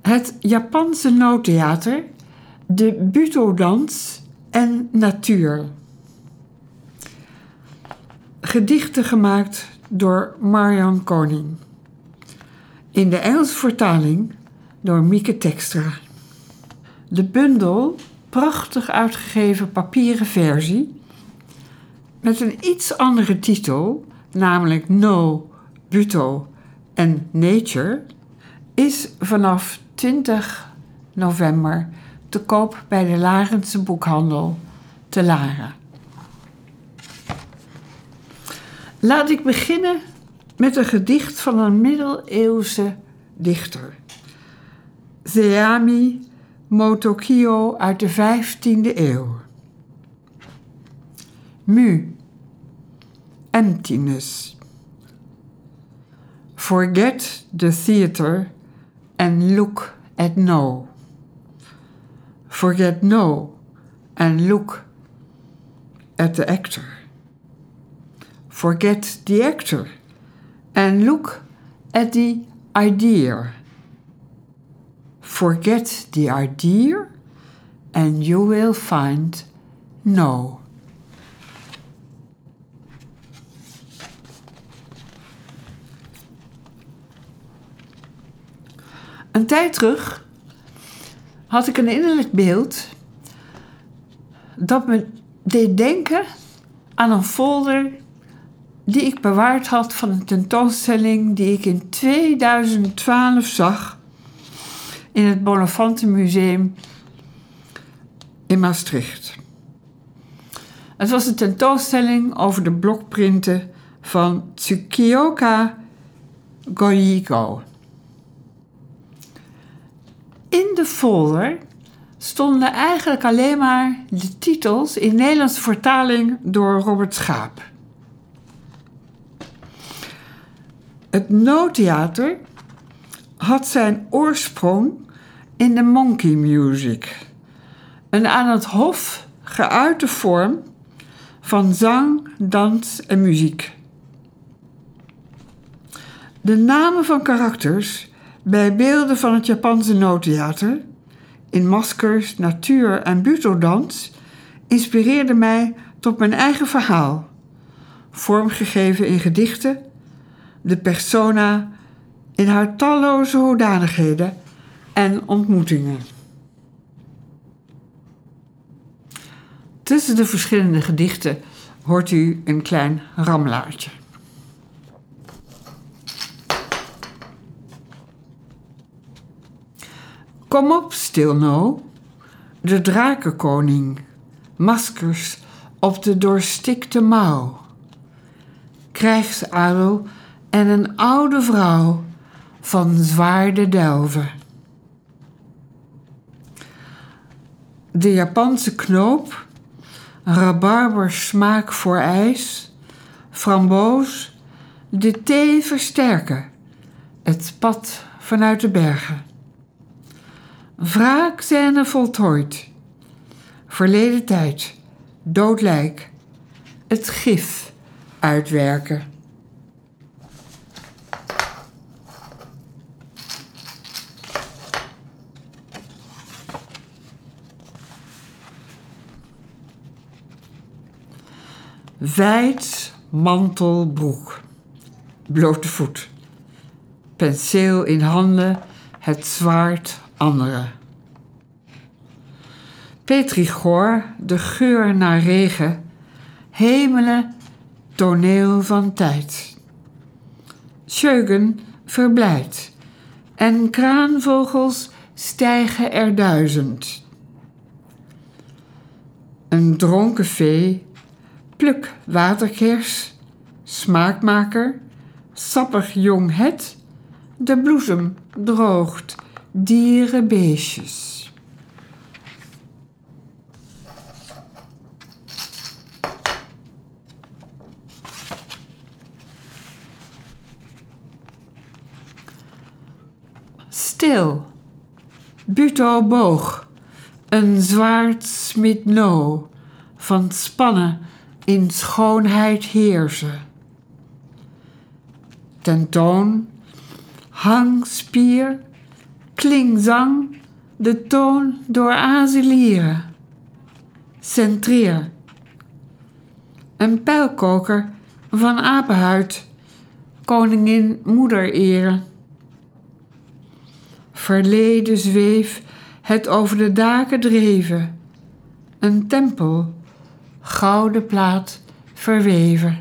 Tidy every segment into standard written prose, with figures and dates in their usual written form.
Het Japanse noodtheater, de Buto-dans en natuur. Gedichten gemaakt door Marian Koning. In de Engelse vertaling door Mieke Tekstra. De bundel, prachtig uitgegeven papieren versie, met een iets andere titel, namelijk No, Buto en Nature, is vanaf 20 november te koop bij de Larense boekhandel te Laren. Laat ik beginnen met een gedicht van een middeleeuwse dichter. Seami Motokyo uit de 15e eeuw. Mu. Emptiness. Forget the theater and look at no. Forget no and look at the actor. Forget the actor and look at the idea. Forget the idea and you will find no. Een tijd terug had ik een innerlijk beeld dat me deed denken aan een folder die ik bewaard had van een tentoonstelling die ik in 2012 zag in het Bonafante Museum in Maastricht. Het was een tentoonstelling over de blokprinten van Tsukioka Goigo. In de folder stonden eigenlijk alleen maar de titels in Nederlandse vertaling door Robert Schaap. Het noodtheater had zijn oorsprong in de monkey music, een aan het hof geuite vorm van zang, dans en muziek. De namen van karakters bij beelden van het Japanse noodtheater, in maskers, natuur en Buto-dans, inspireerden mij tot mijn eigen verhaal, vormgegeven in gedichten, de persona in haar talloze hoedanigheden en ontmoetingen. Tussen de verschillende gedichten hoort u een klein rammelaartje. Kom op, Stilno, de drakenkoning, maskers op de doorstikte mouw. Krijgsadel en een oude vrouw van zwaarde delven. De Japanse knoop, rabarbersmaak voor ijs, framboos, de thee versterken, het pad vanuit de bergen. Wraakscène voltooid, verleden tijd, dood lijk, het gif uitwerken. Wijd mantelbroek, blote voet, penseel in handen, het zwaard andere. Petrichor, de geur naar regen, hemelen, toneel van tijd. Scheugen verblijd en kraanvogels stijgen er 1000. Een dronken vee, pluk waterkers, smaakmaker, sappig jong het, de bloesem droogt, dierenbeestjes. Stil, Buto boog, een zwaard smid no, van spannen in schoonheid heersen. Tentoon, hang, spier, klingzang, de toon door azelieren. Centreer. Een pijlkoker van apenhuid, koningin moeder eren. Verleden zweef, het over de daken dreven. Een tempel, gouden plaat verweven.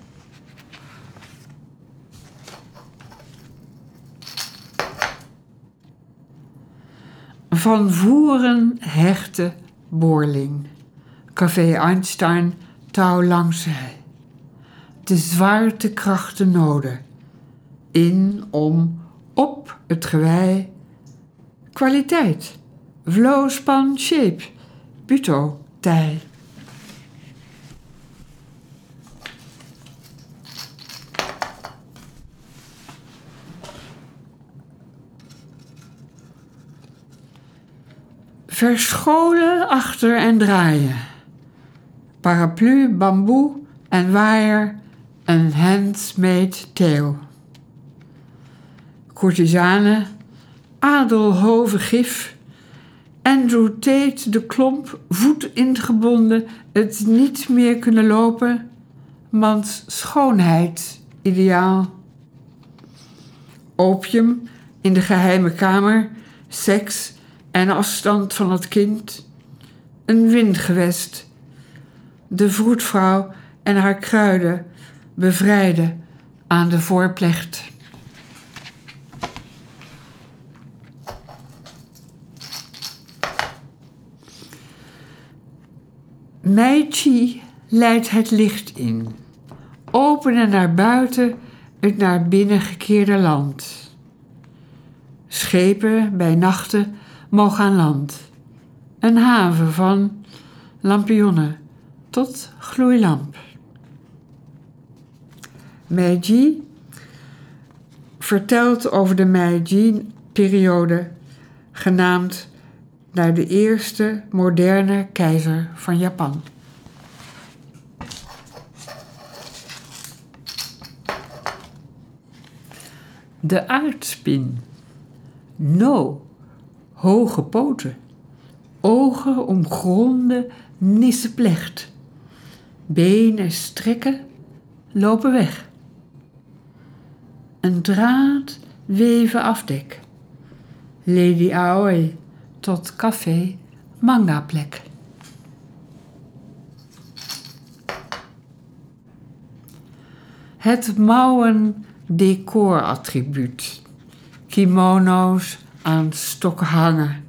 Van voeren hechte boorling. Café Einstein, touw langs zij. De zwaartekrachten noden. In, om, op het gewei. Kwaliteit. Vlo, span, shape. Buto, tij. Verscholen achter en draaien. Paraplu, bamboe en waaier, een handmade theo. Courtisane, adelhoven gif. Andrew Tate de klomp, voet ingebonden, het niet meer kunnen lopen. Mans schoonheid, ideaal. Opium in de geheime kamer, seks en afstand van het kind. Een windgewest. De vroedvrouw en haar kruiden bevrijden aan de voorplecht. Meiji leidt het licht in. Openen naar buiten het naar binnen gekeerde land. Schepen bij nachten mogen aan land. Een haven van lampionnen tot gloeilamp. Meiji vertelt over de Meiji-periode, genaamd naar de eerste moderne keizer van Japan. De aardspin. No, hoge poten. Ogen omgronden nisseplecht. Benen strekken, lopen weg. Een draad weven afdek. Lady Aoi tot café mangaplek. Het mouwen decorattribuut. Kimono's aan stokken hangen.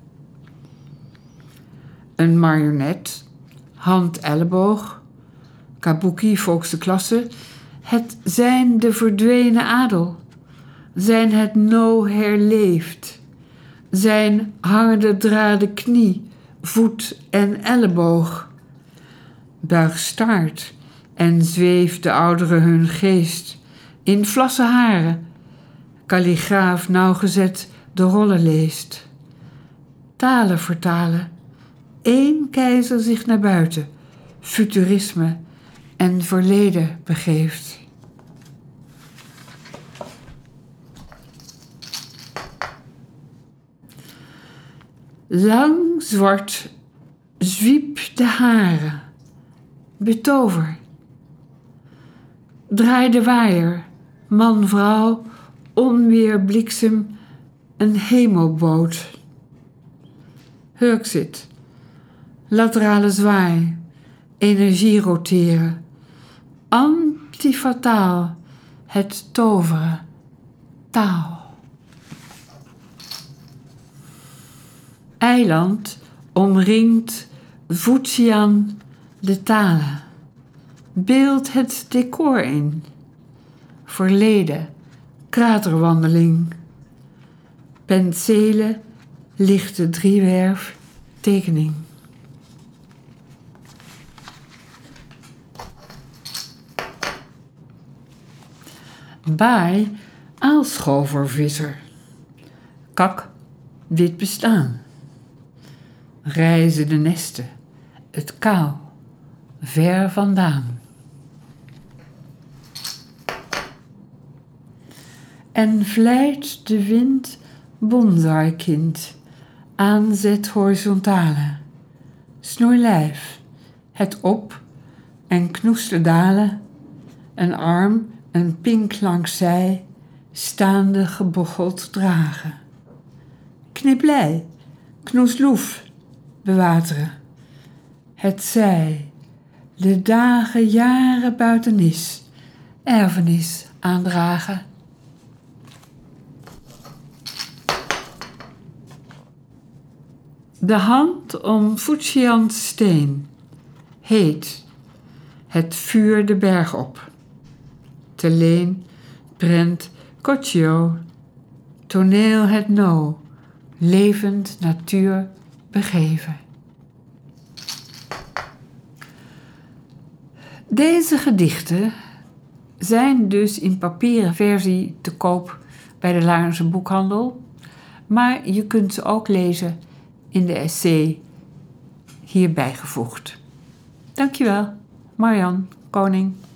Een marionet, hand-elleboog, kabuki volkse klasse. Het zijn de verdwenen adel. Zijn het no herleefd. Zijn hangende draden knie, voet en elleboog. Buig staart en zweeft de ouderen hun geest. In vlasse haren, kalligraaf nauwgezet de rollen leest. Talen vertalen, één keizer zich naar buiten, futurisme en verleden begeeft. Lang zwart zwiep de haren, betover. Draai de waaier, man, vrouw, onweer, bliksem, een hemelboot. Hurkzit, laterale zwaai, energie roteren. Antifataal, het toveren, taal. Eiland omringt Fujian de talen. Beeld het decor in. Verleden, kraterwandeling. Penselen, lichte driewerf, tekening. Baai, aalschovervisser. Kak, wit bestaan. Reizen de nesten, het kou, ver vandaan. En vlijt de wind Bonsai-kind, aanzet horizontale. Snoeilijf, het op en knoeste dalen. Een arm, een pink langs zij, staande gebocheld dragen. Kniplei, knoesloef, bewateren. Het zij, de dagen, jaren buitenis, erfenis aandragen. De hand om Fujians steen, heet, het vuur de berg op. Te leen, prent, Kocchio, toneel het no, levend natuur begeven. Deze gedichten zijn dus in papieren versie te koop bij de Laarnse boekhandel, maar je kunt ze ook lezen in de essay hierbij gevoegd. Dankjewel, Marian Koning.